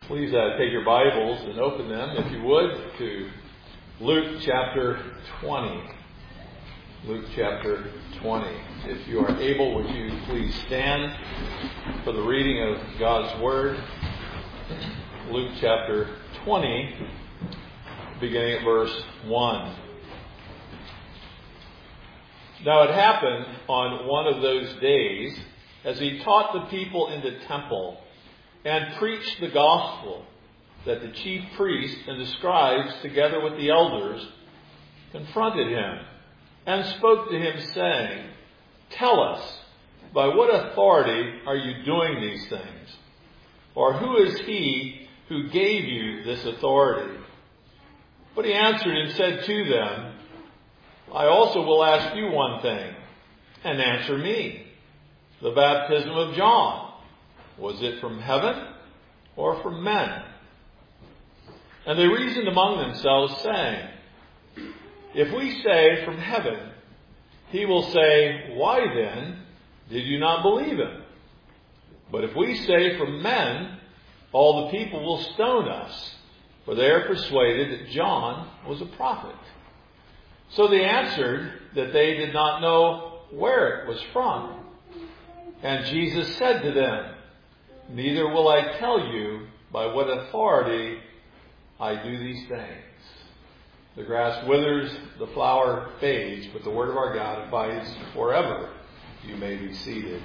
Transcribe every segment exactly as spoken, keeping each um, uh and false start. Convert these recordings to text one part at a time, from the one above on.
Please uh, take your Bibles and open them, if you would, to Luke chapter twenty. Luke chapter twenty. If you are able, would you please stand for the reading of God's Word? Luke chapter twenty, beginning at verse one. Now it happened on one of those days, as he taught the people in the temple, and preached the gospel, that the chief priests and the scribes, together with the elders, confronted him and spoke to him, saying, "Tell us, by what authority are you doing these things? Or who is he who gave you this authority?" But he answered and said to them, "I also will ask you one thing, and answer me. The baptism of John, was it from heaven or from men?" And they reasoned among themselves, saying, "If we say from heaven, he will say, 'Why then did you not believe him?' But if we say from men, all the people will stone us, for they are persuaded that John was a prophet." So they answered that they did not know where it was from. And Jesus said to them, "Neither will I tell you by what authority I do these things." The grass withers, the flower fades, but the word of our God abides forever. You may be seated.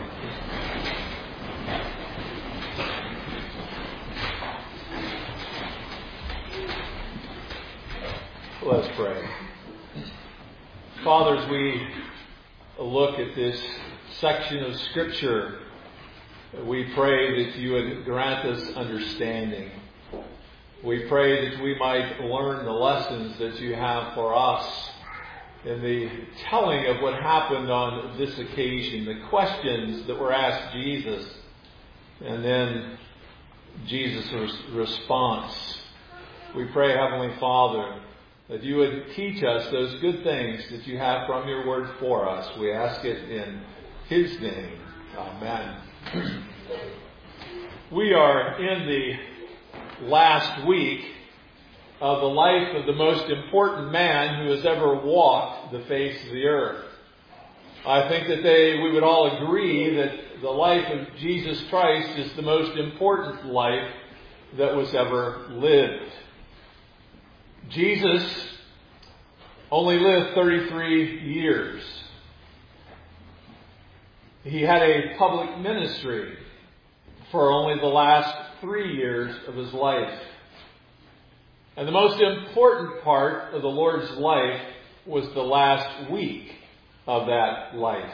Let's pray. Father, as we look at this section of Scripture, we pray that you would grant us understanding. We pray that we might learn the lessons that you have for us in the telling of what happened on this occasion, the questions that were asked Jesus, and then Jesus' response. We pray, Heavenly Father, that you would teach us those good things that you have from your word for us. We ask it in his name. Amen. We are in the last week of the life of the most important man who has ever walked the face of the earth. I think that they, we would all agree that the life of Jesus Christ is the most important life that was ever lived. Jesus only lived thirty-three years. He had a public ministry for only the last three years of his life. And the most important part of the Lord's life was the last week of that life.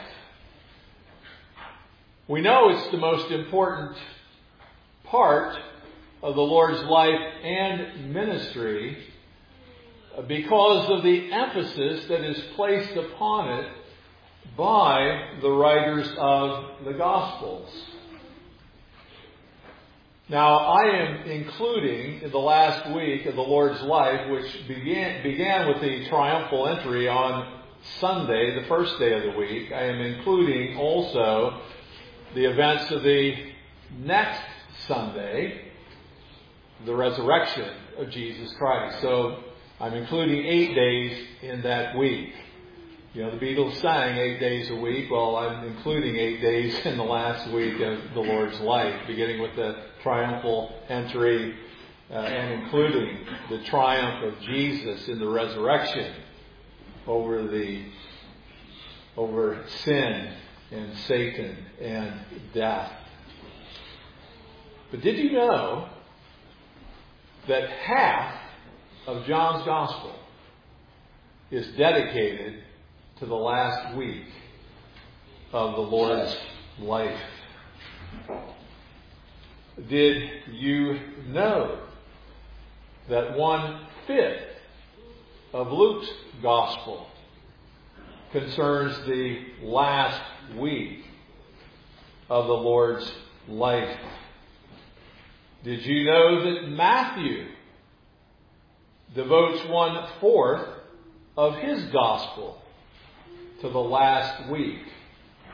We know it's the most important part of the Lord's life and ministry because of the emphasis that is placed upon it by the writers of the Gospels. Now, I am including in the last week of the Lord's life, which began, began with the triumphal entry on Sunday, the first day of the week, I am including also the events of the next Sunday, the resurrection of Jesus Christ. So I'm including eight days in that week. You know, the Beatles sang eight days a week. Well, I'm including eight days in the last week of the Lord's life, beginning with the triumphal entry uh, and including the triumph of Jesus in the resurrection over the over sin and Satan and death. But did you know that half of John's Gospel is dedicated to the last week of the Lord's life? Did you know that one-fifth of Luke's Gospel concerns the last week of the Lord's life? Did you know that Matthew devotes one-fourth of his Gospel to the last week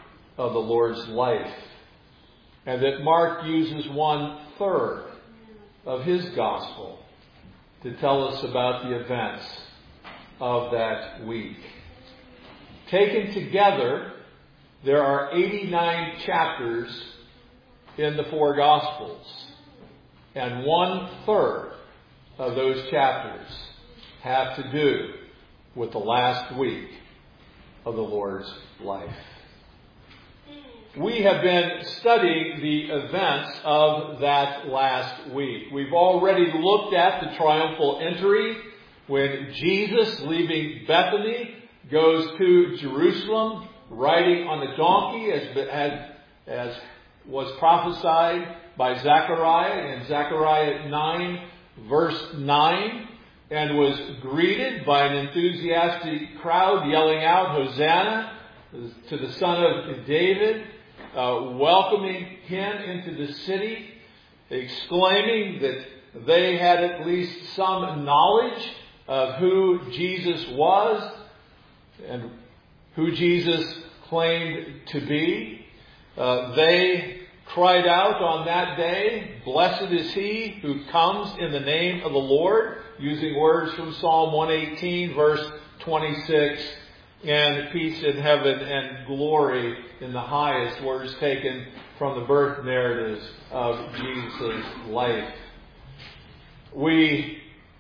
of the Lord's life, and that Mark uses one third of His gospel to tell us about the events of that week. Taken together, there are eighty-nine chapters in the four Gospels, and one-third of those chapters have to do with the last week of the Lord's life. We have been studying the events of that last week. We've already looked at the triumphal entry when Jesus, leaving Bethany, goes to Jerusalem riding on a donkey as, as, as was prophesied by Zechariah in Zechariah nine verse nine, and was greeted by an enthusiastic crowd yelling out, "Hosanna to the Son of David," uh, welcoming Him into the city, exclaiming that they had at least some knowledge of who Jesus was and who Jesus claimed to be. Uh, they cried out on that day, "Blessed is He who comes in the name of the Lord," using words from Psalm one eighteen, verse twenty-six, and peace in heaven and glory in the highest, words taken from the birth narratives of Jesus' life. We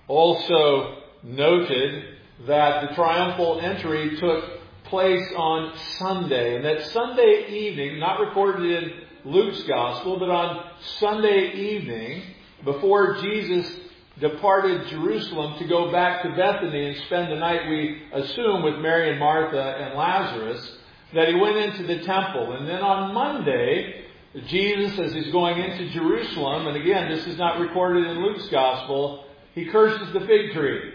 also noted that the triumphal entry took place on Sunday, and that Sunday evening, not recorded in Luke's Gospel, but on Sunday evening, before Jesus departed Jerusalem to go back to Bethany and spend the night, we assume, with Mary and Martha and Lazarus, that He went into the temple. And then on Monday, Jesus, as He's going into Jerusalem, and again, this is not recorded in Luke's Gospel, He curses the fig tree.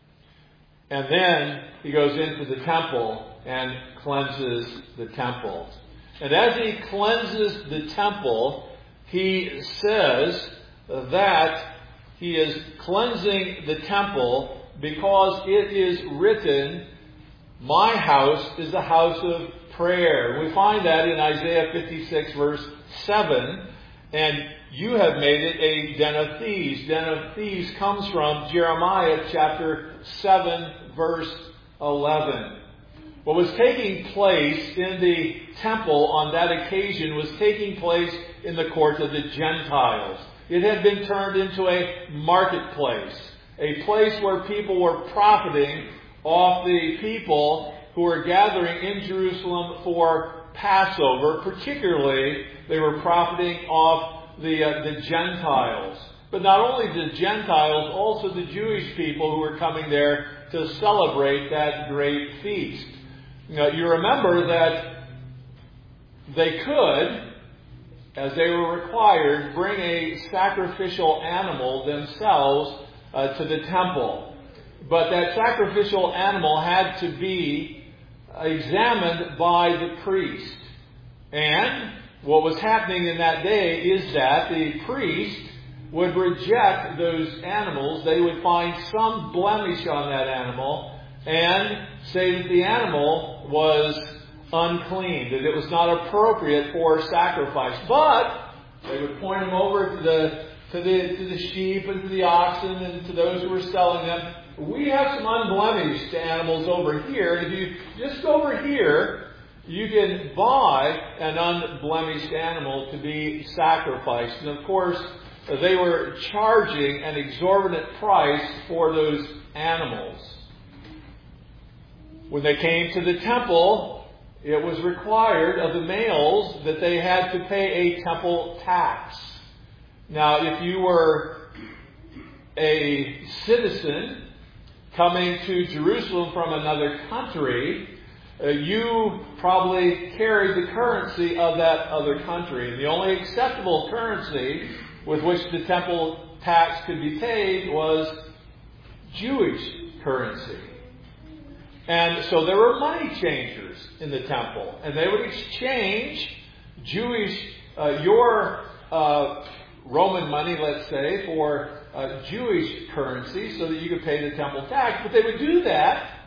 And then He goes into the temple and cleanses the temple. And as He cleanses the temple, He says that He is cleansing the temple because it is written, "My house is a house of prayer." We find that in Isaiah fifty-six verse seven. And you have made it a den of thieves. Den of thieves comes from Jeremiah chapter seven verse eleven. What was taking place in the temple on that occasion was taking place in the court of the Gentiles. It had been turned into a marketplace, a place where people were profiting off the people who were gathering in Jerusalem for Passover. Particularly, they were profiting off the, uh, the Gentiles. But not only the Gentiles, also the Jewish people who were coming there to celebrate that great feast. Now, you remember that they could, as they were required, bring a sacrificial animal themselves uh, to the temple. But that sacrificial animal had to be examined by the priest. And what was happening in that day is that the priest would reject those animals. They would find some blemish on that animal and say that the animal was unclean, that it was not appropriate for sacrifice. But they would point them over to the to the to the sheep and to the oxen and to those who were selling them. We have some unblemished animals over here. And if you just go over here, you can buy an unblemished animal to be sacrificed. And of course, they were charging an exorbitant price for those animals. When they came to the temple, it was required of the males that they had to pay a temple tax. Now, if you were a citizen coming to Jerusalem from another country, uh, you probably carried the currency of that other country. And the only acceptable currency with which the temple tax could be paid was Jewish currency. And so there were money changers in the temple, and they would exchange Jewish, uh, your uh, Roman money, let's say, for uh, Jewish currency so that you could pay the temple tax. But they would do that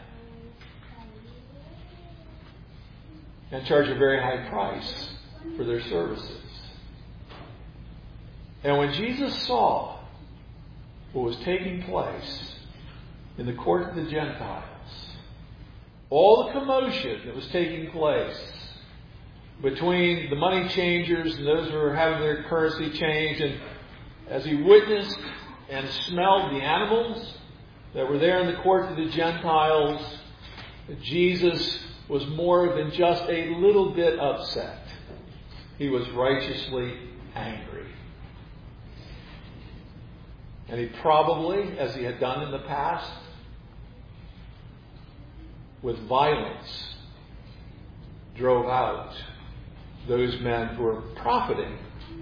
and charge a very high price for their services. And when Jesus saw what was taking place in the court of the Gentiles, all the commotion that was taking place between the money changers and those who were having their currency changed, and as he witnessed and smelled the animals that were there in the court of the Gentiles, Jesus was more than just a little bit upset. He was righteously angry. And he probably, as he had done in the past, with violence, drove out those men who were profiting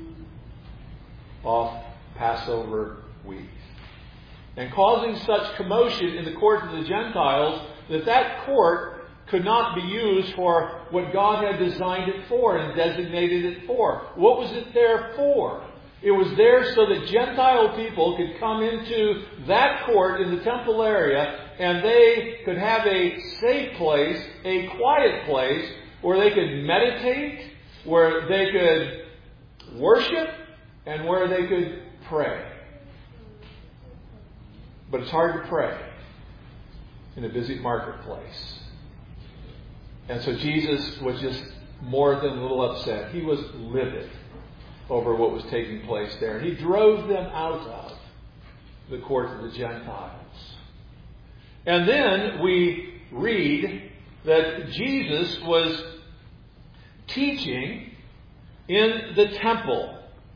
off Passover week, and causing such commotion in the court of the Gentiles that that court could not be used for what God had designed it for and designated it for. What was it there for? It was there so that Gentile people could come into that court in the temple area, and they could have a safe place, a quiet place, where they could meditate, where they could worship, and where they could pray. But it's hard to pray in a busy marketplace. And so Jesus was just more than a little upset. He was livid over what was taking place there. He drove them out of the court of the Gentiles. And then we read that Jesus was teaching in the temple,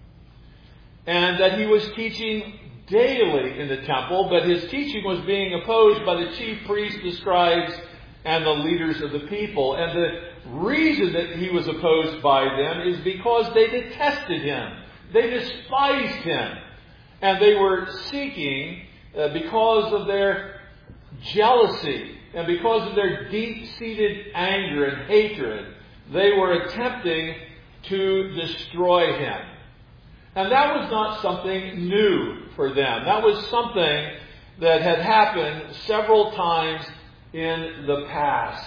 and that he was teaching daily in the temple, but his teaching was being opposed by the chief priests, the scribes, and the leaders of the people. And the reason that he was opposed by them is because they detested him. They despised him. And they were seeking, uh, because of their jealousy and because of their deep-seated anger and hatred, they were attempting to destroy him. And that was not something new for them. That was something that had happened several times in the past.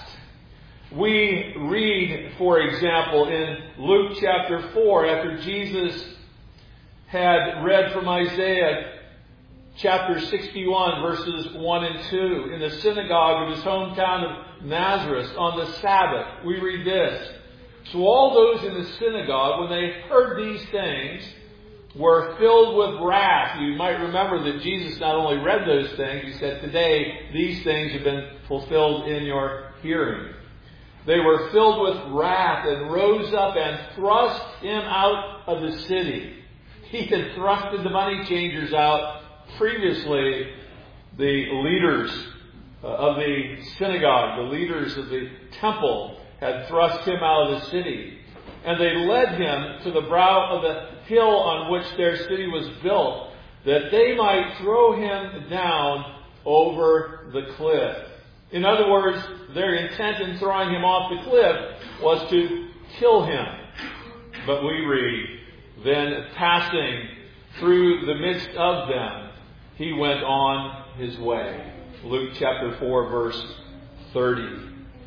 We read, for example, in Luke chapter four, after Jesus had read from Isaiah chapter sixty-one, verses one and two, in the synagogue of his hometown of Nazareth on the Sabbath, we read this. So all those in the synagogue, when they heard these things, were filled with wrath. You might remember that Jesus not only read those things, he said, today these things have been fulfilled in your hearing. They were filled with wrath and rose up and thrust him out of the city. He had thrusted the money changers out previously. The leaders of the synagogue, the leaders of the temple, had thrust him out of the city. And they led him to the brow of the hill on which their city was built, that they might throw him down over the cliff. In other words, their intent in throwing him off the cliff was to kill him. But we read, then passing through the midst of them, he went on his way. Luke chapter four, verse thirty.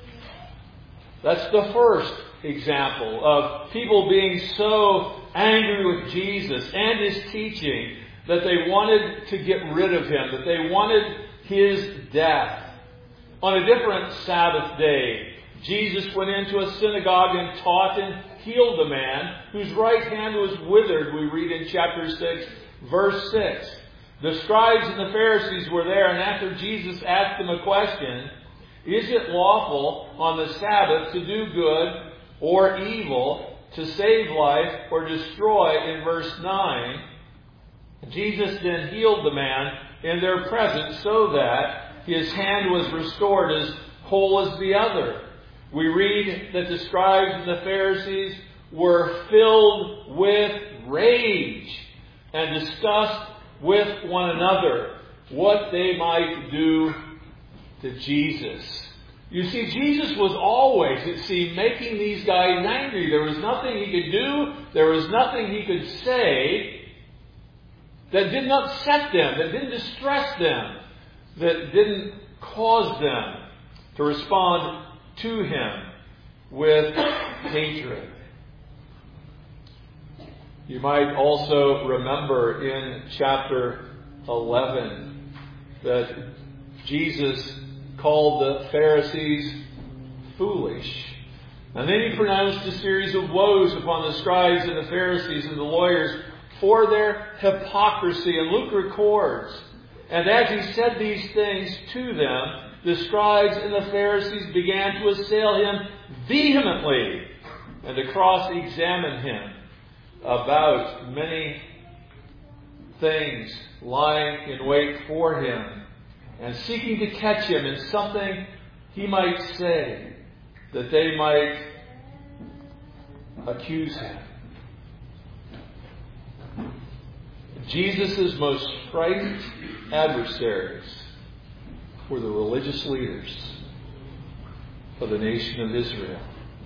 That's the first example of people being so angry with Jesus and his teaching that they wanted to get rid of him, that they wanted his death. On a different Sabbath day, Jesus went into a synagogue and taught and healed a man whose right hand was withered, we read in chapter six, verse six. The scribes and the Pharisees were there, and after Jesus asked them a question, is it lawful on the Sabbath to do good or evil, to save life or destroy, in verse nine, Jesus then healed the man in their presence so that his hand was restored as whole as the other. We read that the scribes and the Pharisees were filled with rage and discussed with one another what they might do to Jesus. You see, Jesus was always, it seemed, making these guys angry. There was nothing he could do, there was nothing he could say that didn't upset them, that didn't distress them, that didn't cause them to respond to him with hatred. You might also remember in chapter eleven, that Jesus called the Pharisees foolish. And then he pronounced a series of woes upon the scribes and the Pharisees and the lawyers for their hypocrisy. And Luke records, and as he said these things to them, the scribes and the Pharisees began to assail him vehemently and to cross-examine him about many things, lying in wait for him and seeking to catch him in something he might say, that they might accuse him. Jesus' most frightened adversaries were the religious leaders of the nation of Israel.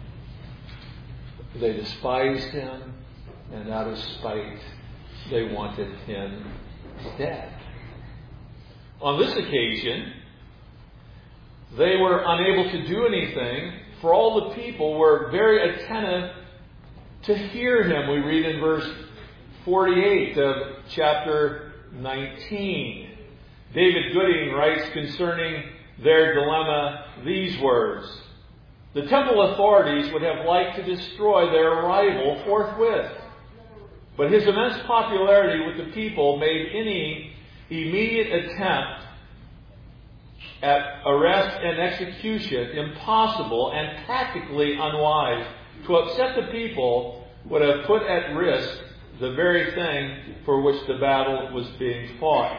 They despised him, and out of spite, they wanted him dead. On this occasion, they were unable to do anything, for all the people were very attentive to hear him. We read in verse forty-eight of chapter nineteen. David Gooding writes concerning their dilemma these words: the temple authorities would have liked to destroy their rival forthwith, but his immense popularity with the people made any immediate attempt at arrest and execution impossible and tactically unwise. To upset the people would have put at risk the very thing for which the battle was being fought.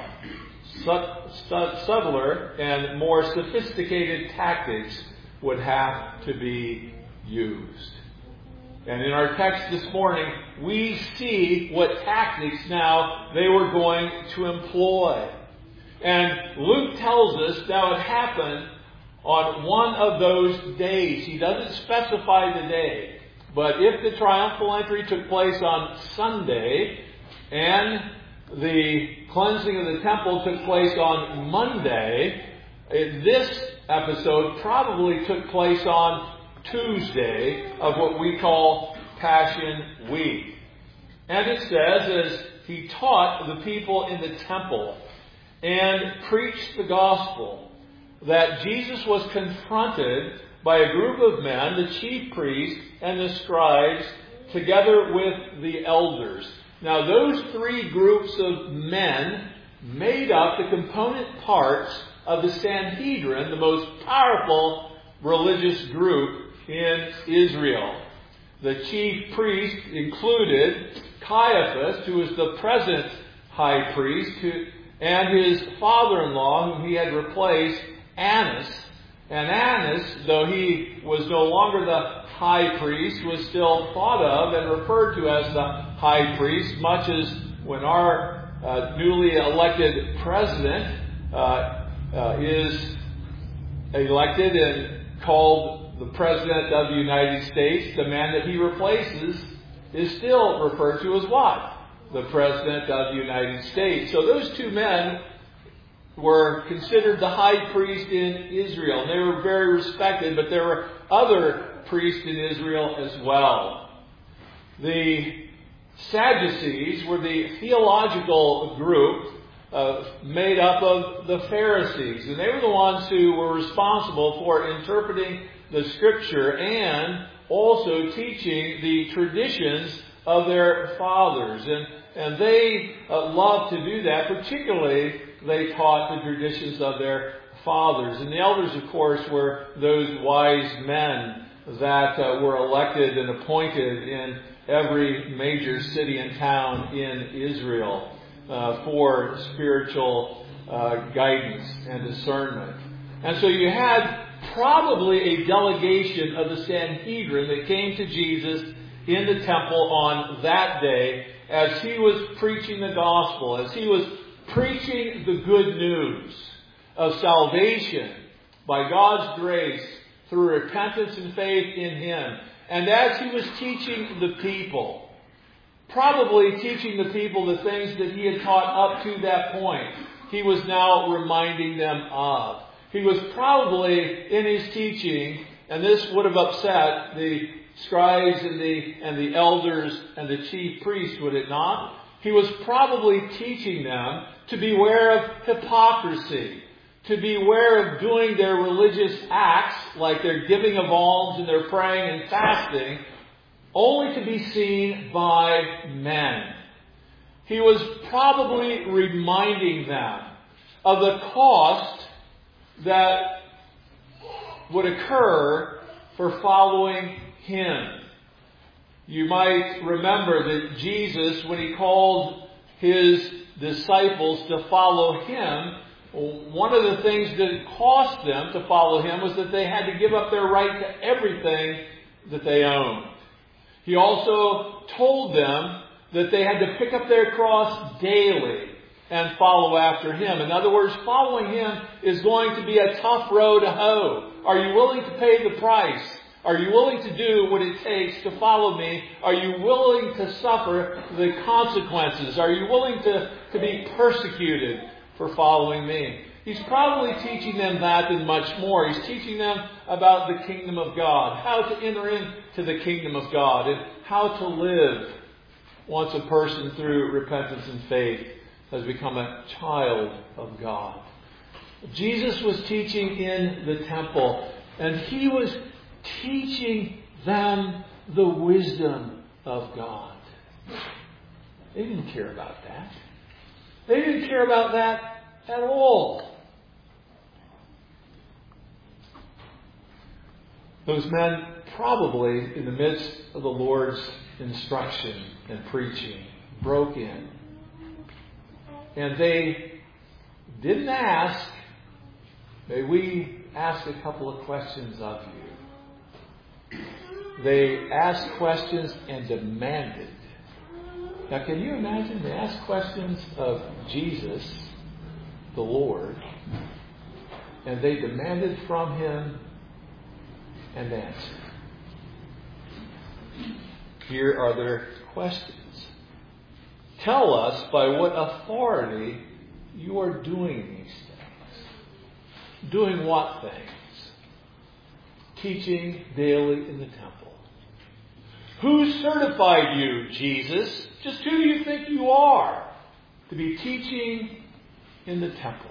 Subtler and more sophisticated tactics would have to be used. And in our text this morning, we see what tactics now they were going to employ. And Luke tells us now it happened on one of those days. He doesn't specify the day. But if the triumphal entry took place on Sunday and the cleansing of the temple took place on Monday, this episode probably took place on Tuesday of what we call Passion Week. And it says, as he taught the people in the temple and preached the gospel, that Jesus was confronted by a group of men, the chief priests and the scribes, together with the elders. Now, those three groups of men made up the component parts of the Sanhedrin, the most powerful religious group in Israel. The chief priest included Caiaphas, who was the present high priest, who, and his father-in-law, whom he had replaced, Annas. And Annas, though he was no longer the high priest, was still thought of and referred to as the high priest, much as when our uh, newly elected president uh, uh, is elected and called the President of the United States, the man that he replaces is still referred to as what? The President of the United States. So those two men were considered the high priest in Israel. And they were very respected, but there were other priests in Israel as well. The Sadducees were the theological group uh, made up of the Pharisees. And they were the ones who were responsible for interpreting the Scripture and also teaching the traditions of their fathers. And, and they uh, loved to do that. Particularly, they taught the traditions of their fathers. And the elders, of course, were those wise men that uh, were elected and appointed in every major city and town in Israel uh, for spiritual uh, guidance and discernment. And so you had probably a delegation of the Sanhedrin that came to Jesus in the temple on that day as he was preaching the gospel, as he was preaching the good news of salvation by God's grace through repentance and faith in him. And as he was teaching the people, probably teaching the people the things that he had taught up to that point, he was now reminding them of. He was probably in his teaching, and this would have upset the scribes and the and the elders and the chief priests, would it not? He was probably teaching them to beware of hypocrisy, to beware of doing their religious acts, like their giving of alms and their praying and fasting, only to be seen by men. He was probably reminding them of the cost that would occur for following Him. You might remember that Jesus, when He called His disciples to follow Him, one of the things that it cost them to follow Him was that they had to give up their right to everything that they owned. He also told them that they had to pick up their cross daily and follow after Him. In other words, following Him is going to be a tough road to hoe. Are you willing to pay the price? Are you willing to do what it takes to follow me? Are you willing to suffer the consequences? Are you willing to, to be persecuted for following me? He's probably teaching them that and much more. He's teaching them about the kingdom of God, how to enter into the kingdom of God, and how to live once a person through repentance and faith has become a child of God. Jesus was teaching in the temple, and He was teaching them the wisdom of God. They didn't care about that. They didn't care about that at all. Those men probably, in the midst of the Lord's instruction and preaching, broke in. And they didn't ask, may we ask a couple of questions of you? They asked questions and demanded. Now, can you imagine? They asked questions of Jesus, the Lord, and they demanded from Him an answer. Here are their questions. Tell us by what authority you are doing these things. Doing what things? Teaching daily in the temple. Who certified you, Jesus? Just who do you think you are to be teaching in the temple?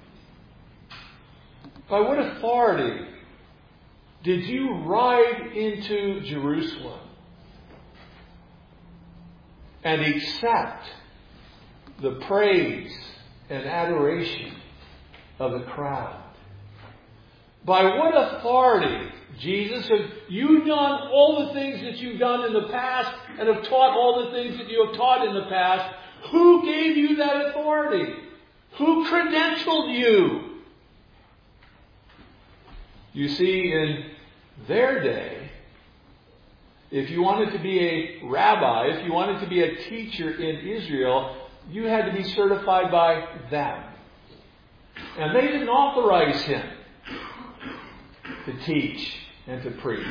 By what authority did you ride into Jerusalem and accept the praise and adoration of the crowd? By what authority, Jesus, have you done all the things that you've done in the past and have taught all the things that you have taught in the past? Who gave you that authority? Who credentialed you? You see, in their day, if you wanted to be a rabbi, if you wanted to be a teacher in Israel, you had to be certified by them. And they didn't authorize him to teach and to preach.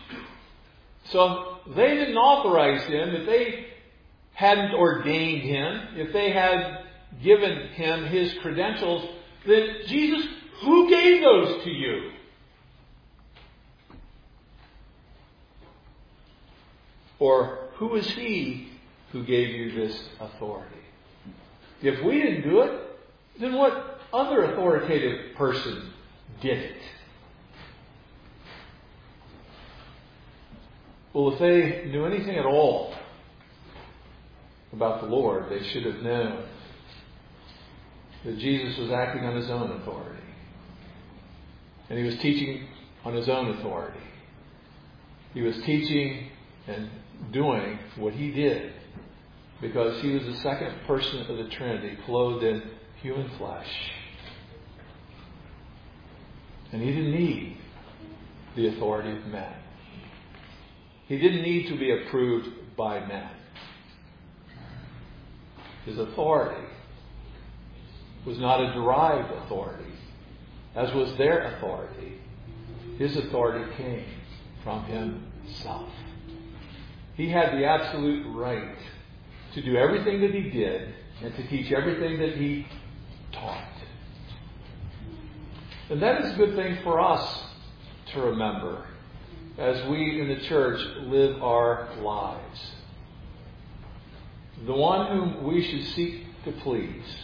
So they didn't authorize him. If they hadn't ordained him, if they had given him his credentials, then Jesus, who gave those to you? Or who is he who gave you this authority? If we didn't do it, then what other authoritative person did it? Well, if they knew anything at all about the Lord, they should have known that Jesus was acting on his own authority. And he was teaching on his own authority. He was teaching and doing what he did because he was the second person of the Trinity, clothed in human flesh. And he didn't need the authority of men. He didn't need to be approved by men. His authority was not a derived authority, as was their authority. His authority came from himself. He had the absolute right to do everything that he did and to teach everything that he taught. And that is a good thing for us to remember as we in the church live our lives. the one whom we should seek to please,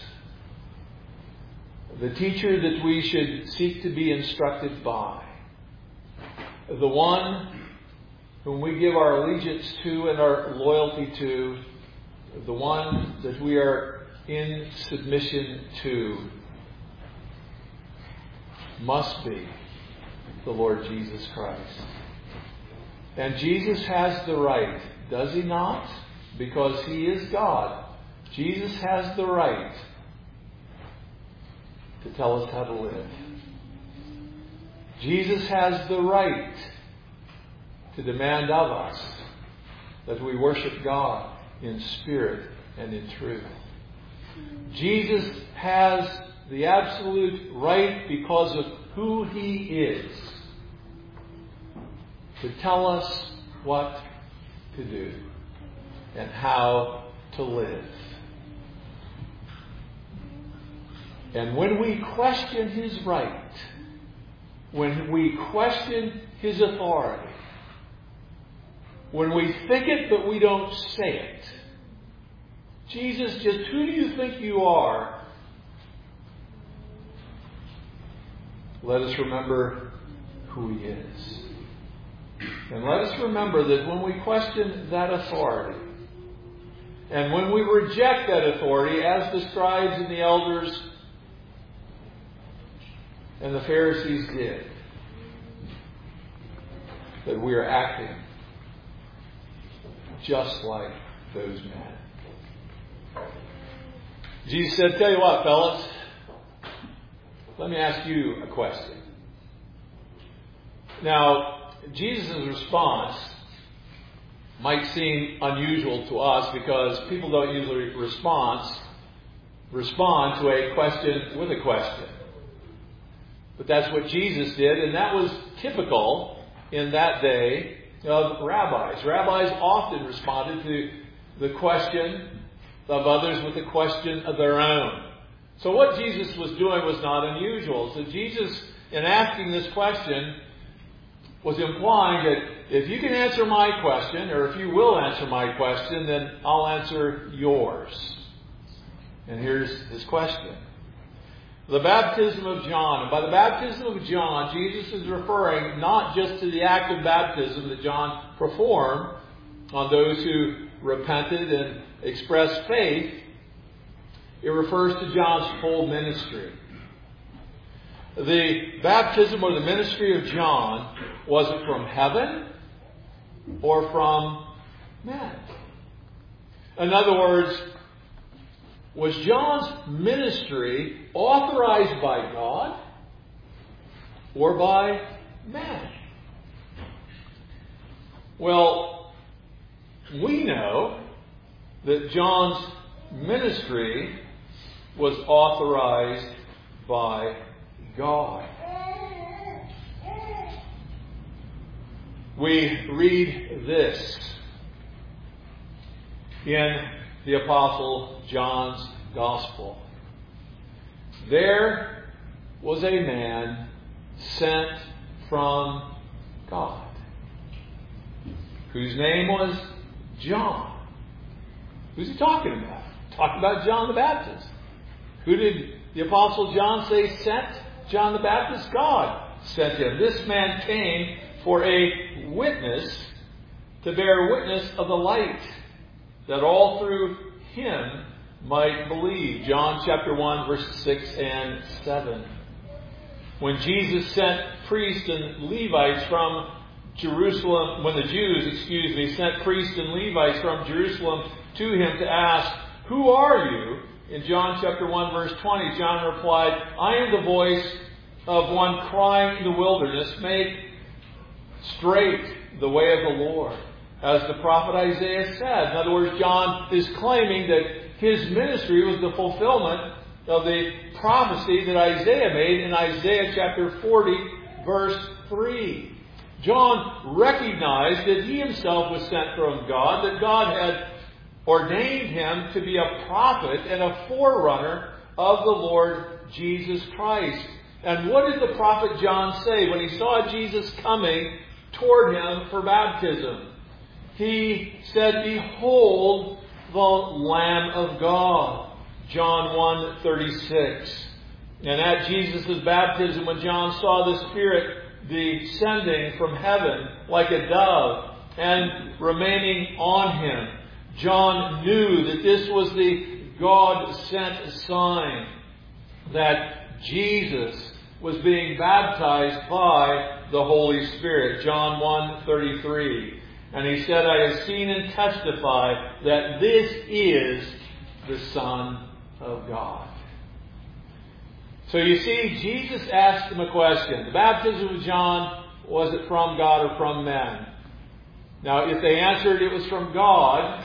the teacher that we should seek to be instructed by, the one whom we give our allegiance to and our loyalty to, the one that we are in submission to, must be the Lord Jesus Christ. And Jesus has the right, does he not? Because he is God. Jesus has the right to tell us how to live. Jesus has the right to demand of us that we worship God in spirit and in truth. Jesus has the absolute right, because of who he is, to tell us what to do and how to live. And when we question his right, when we question his authority, when we think it but we don't say it, Jesus, just who do you think you are? Let us remember who he is. And let us remember that when we question that authority, and when we reject that authority, as the scribes and the elders and the Pharisees did, that we are acting just like those men. Jesus said, tell you what, fellas, let me ask you a question. Now, Jesus' response might seem unusual to us because people don't usually respond, respond to a question with a question. But that's what Jesus did, and that was typical in that day of rabbis. Rabbis often responded to the question of others with a question of their own. So what Jesus was doing was not unusual. So Jesus, in asking this question, was implying that if you can answer my question, or if you will answer my question, then I'll answer yours. And here's his question. The baptism of John. And by the baptism of John, Jesus is referring not just to the act of baptism that John performed on those who repented and expressed faith. It refers to John's whole ministry. The baptism or the ministry of John, was it from heaven or from men? In other words, was John's ministry authorized by God or by man? Well, we know that John's ministry was authorized by God. We read this in the Apostle John's Gospel. There was a man sent from God, whose name was John. Who's he talking about? Talking about John the Baptist. Who did the Apostle John say sent John the Baptist? God sent him. This man came for a witness, to bear witness of the light, that all through him might believe. John chapter one, verses six and seven. When Jesus sent priests and Levites from Jerusalem, when the Jews, excuse me, sent priests and Levites from Jerusalem to him to ask, "Who are you?" In John chapter one, verse twenty, John replied, "I am the voice of one crying in the wilderness, make straight the way of the Lord," as the prophet Isaiah said. In other words, John is claiming that his ministry was the fulfillment of the prophecy that Isaiah made in Isaiah chapter forty, verse three. John recognized that he himself was sent from God, that God had ordained him to be a prophet and a forerunner of the Lord Jesus Christ. And what did the prophet John say when he saw Jesus coming toward him for baptism? He said, "Behold the Lamb of God. John one thirty-six. And at Jesus' baptism, when John saw the Spirit descending from heaven like a dove and remaining on him, John knew that this was the God-sent sign that Jesus was being baptized by the Holy Spirit. John one thirty-three. And he said, I have seen and testify that this is the Son of God. So you see, Jesus asked them a question. The baptism of John, was it from God or from men? Now, if they answered it was from God,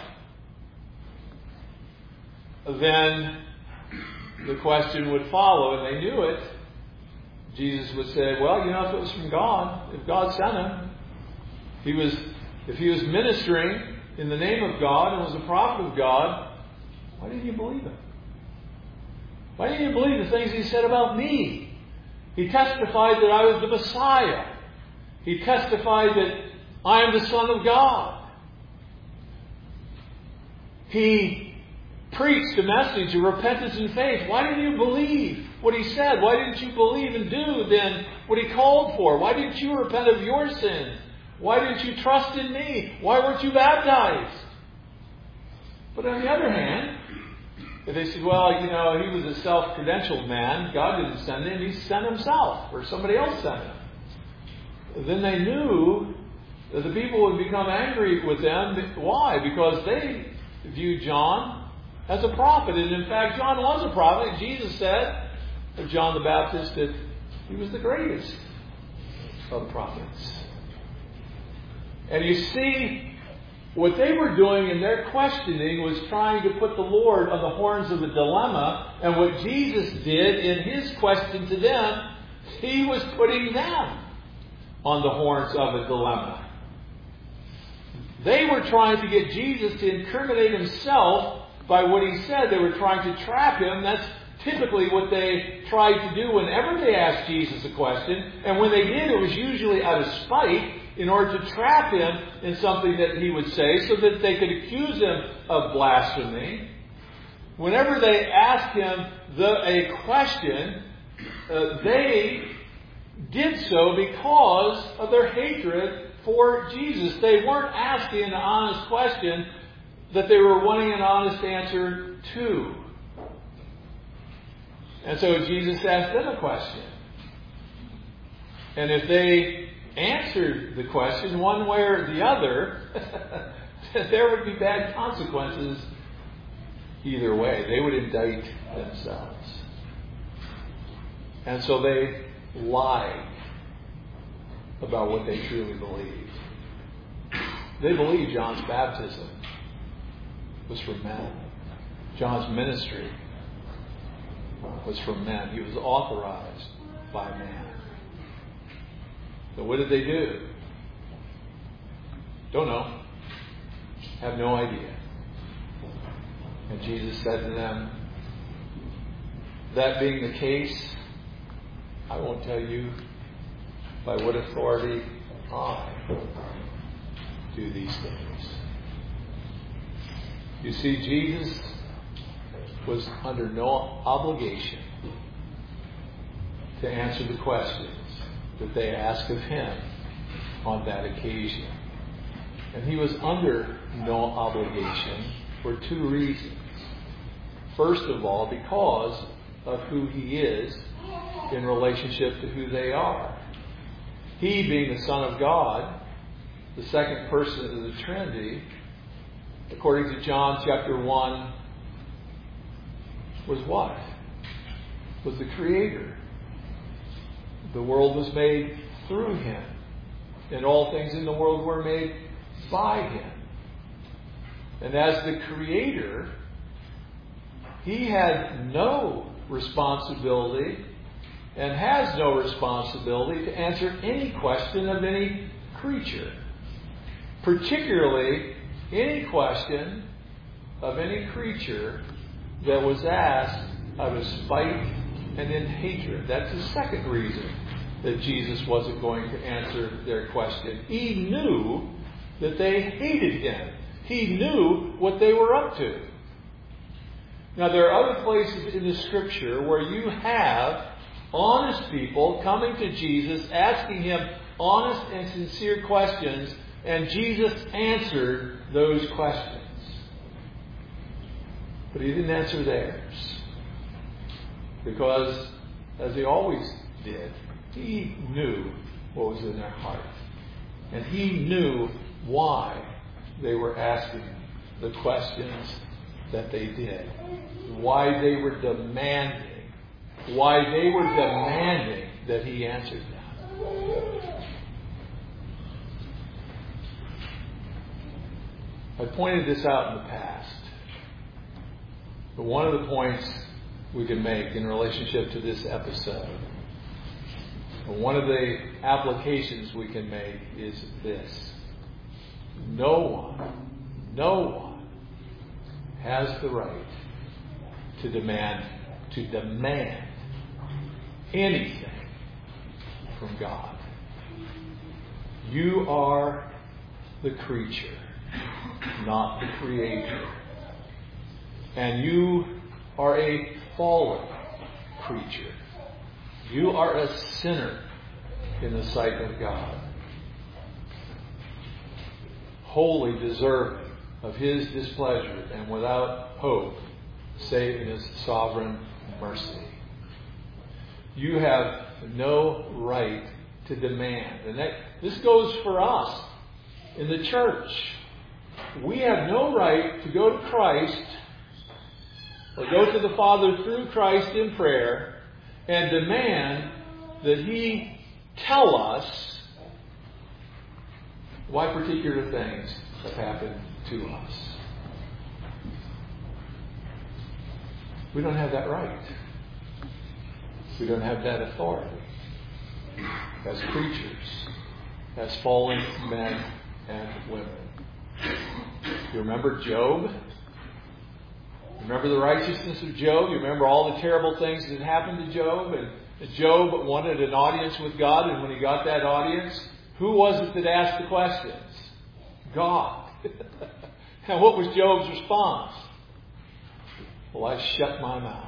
then the question would follow, and they knew it. Jesus would say, well, you know, if it was from God, if God sent him, he was, if he was ministering in the name of God and was a prophet of God, why didn't you believe him? Why didn't you believe the things he said about me? He testified that I was the Messiah. He testified that I am the Son of God. He preached a message of repentance and faith. Why didn't you believe what he said? Why didn't you believe and do then what he called for? Why didn't you repent of your sins? Why didn't you trust in me? Why weren't you baptized? But on the other hand, if they said, well, you know, he was a self-credentialed man, God didn't send him, he sent himself, or somebody else sent him. Then they knew that the people would become angry with them. Why? Because they viewed John as a prophet. And in fact, John was a prophet. Jesus said of John the Baptist that he was the greatest of prophets. And you see, what they were doing in their questioning was trying to put the Lord on the horns of a dilemma. And what Jesus did in his question to them, he was putting them on the horns of a dilemma. They were trying to get Jesus to incriminate himself by what he said. They were trying to trap him. That's typically what they tried to do whenever they asked Jesus a question. And when they did, it was usually out of spite, in order to trap him in something that he would say so that they could accuse him of blasphemy. Whenever they asked him the, a question, uh, they did so because of their hatred for Jesus. They weren't asking an honest question that they were wanting an honest answer to. And so Jesus asked them a question. And if they answered the question one way or the other, there would be bad consequences either way. They would indict themselves. And so they lied about what they truly believed. They believed John's baptism was from men. John's ministry was from men. He was authorized by man. So what did they do? Don't know. Have no idea. And Jesus said to them, that being the case, I won't tell you by what authority I do these things. You see, Jesus was under no obligation to answer the questions that they asked of him on that occasion. And he was under no obligation for two reasons. First of all, because of who he is in relationship to who they are. He, being the Son of God, the second person of the Trinity, according to John chapter one, was what? Was the Creator. The world was made through him, and all things in the world were made by him. And as the Creator, he had no responsibility and has no responsibility to answer any question of any creature, particularly any question of any creature that was asked out of spite and in hatred. That's the second reason that Jesus wasn't going to answer their question. He knew that they hated him. He He knew what they were up to. Now, there are other places in the Scripture where you have honest people coming to Jesus, asking Him honest and sincere questions, and Jesus answered those questions. But He didn't answer theirs. Because, as He always did, He knew what was in their heart. And He knew why they were asking the questions that they did. Why they were demanding. Why they were demanding that He answered them. I pointed this out in the past. But one of the points we can make in relationship to this episode, one of the applications we can make is this. No one, no one has the right to demand, to demand anything from God. You are the creature, not the Creator. And you are a fallen creature. You are a sinner in the sight of God. Wholly deserving of His displeasure and without hope, save in His sovereign mercy. You have no right to demand. And that, this goes for us in the church. We have no right to go to Christ or go to the Father through Christ in prayer and demand that He tell us why particular things have happened to us. We don't have that right. We don't have that authority as creatures, as fallen men and women. You remember Job? Remember the righteousness of Job? You remember all the terrible things that happened to Job? And Job wanted an audience with God, and when he got that audience, who was it that asked the questions? God. And what was Job's response? Well, I shut my mouth.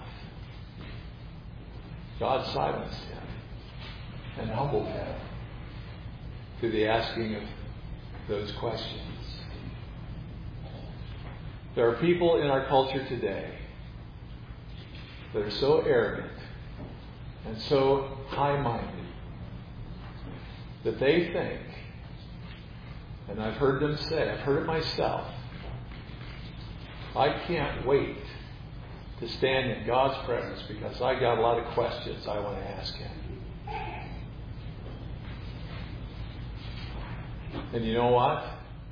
God silenced him and humbled him through the asking of those questions. There are people in our culture today that are so arrogant and so high-minded that they think, and I've heard them say, I've heard it myself, I can't wait to stand in God's presence because I got a lot of questions I want to ask Him. And you know what?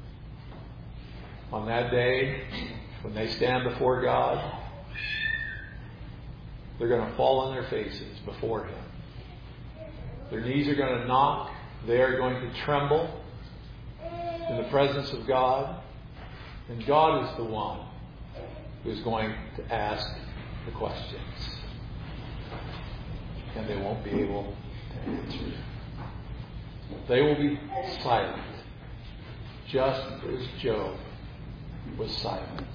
On that day, when they stand before God, they're going to fall on their faces before Him. Their knees are going to knock. They are going to tremble in the presence of God. And God is the one who's going to ask the questions. And they won't be able to answer. They will be silent, just as Job was silent.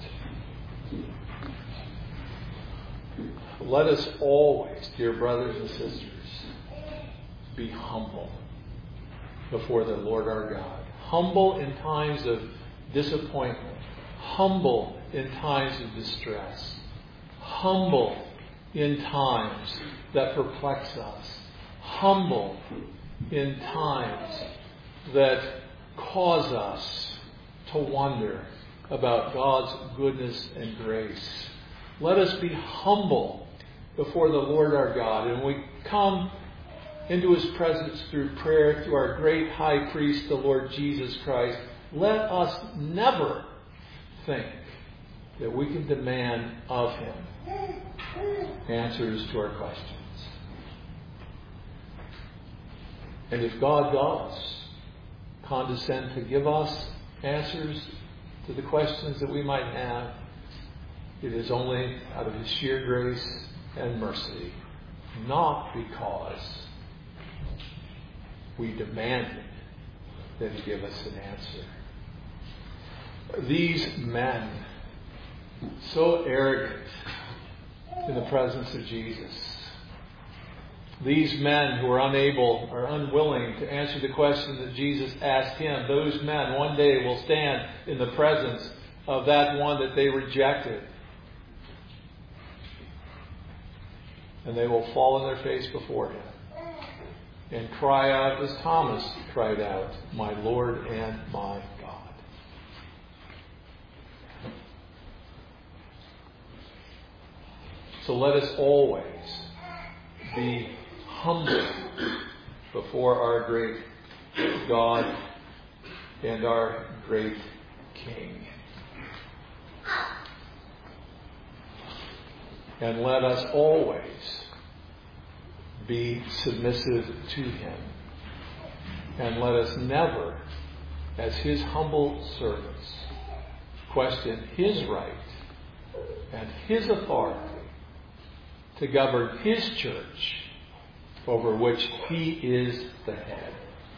Let us always, dear brothers and sisters, be humble before the Lord our God. Humble in times of disappointment. Humble in times of distress. Humble in times that perplex us. Humble in times that cause us to wonder about God's goodness and grace. Let us be humble before the Lord our God. And we come into His presence through prayer to our great high priest, the Lord Jesus Christ. Let us never think that we can demand of Him answers to our questions. And if God does condescend to give us answers to the questions that we might have, it is only out of His sheer grace and mercy, not because we demanded that He give us an answer. these men, so arrogant in the presence of Jesus. These men who are unable or unwilling to answer the question that Jesus asked him, those men one day will stand in the presence of that one that they rejected. And they will fall on their face before him and cry out as Thomas cried out, "My Lord and my God." So let us always be humble before our great God and our great King. And let us always be submissive to him. And let us never, as his humble servants, question his right and his authority to govern his church, over which he is the head.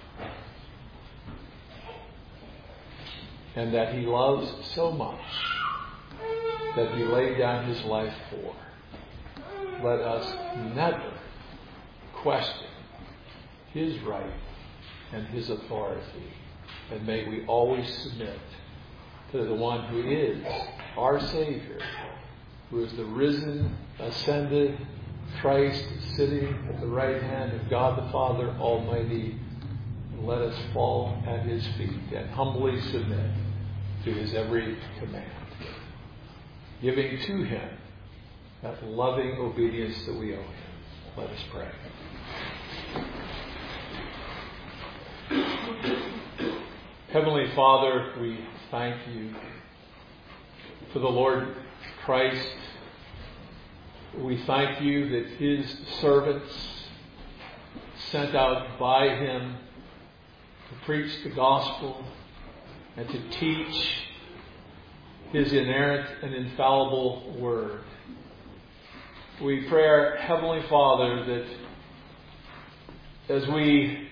And that he loves so much that he laid down his life for. Let us never question his right and his authority. And may we always submit to the one who is our Savior, who is the risen, ascended Christ, sitting at the right hand of God the Father Almighty. And let us fall at his feet and humbly submit to his every command, giving to him that loving obedience that we owe him. Let us pray. Heavenly Father, we thank you for the Lord Christ. We thank you that his servants, sent out by him to preach the gospel and to teach his inerrant and infallible word. We pray, our Heavenly Father, that as we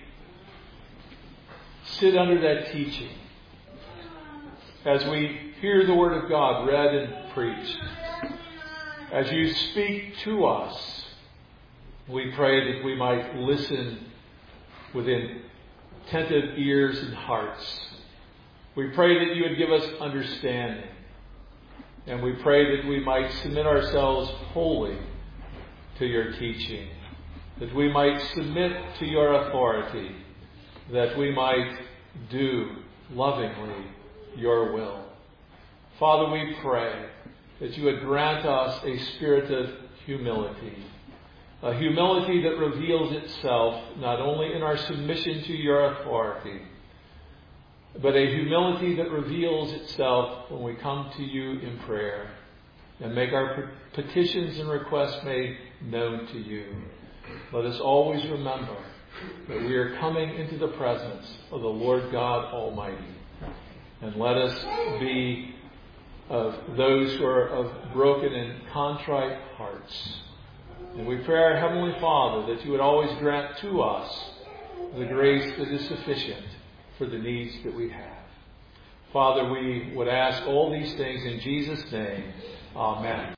sit under that teaching, as we hear the Word of God read and preached, as you speak to us, we pray that we might listen with attentive ears and hearts. We pray that you would give us understanding. And we pray that we might submit ourselves wholly to your teaching, that we might submit to your authority, that we might do lovingly your will. Father, we pray that you would grant us a spirit of humility, a humility that reveals itself not only in our submission to your authority, but a humility that reveals itself when we come to you in prayer and make our petitions and requests made known to you. Let us always remember that we are coming into the presence of the Lord God Almighty. And let us be of those who are of broken and contrite hearts. And we pray, our Heavenly Father, that you would always grant to us the grace that is sufficient for the needs that we have. Father, we would ask all these things in Jesus' name. Amen.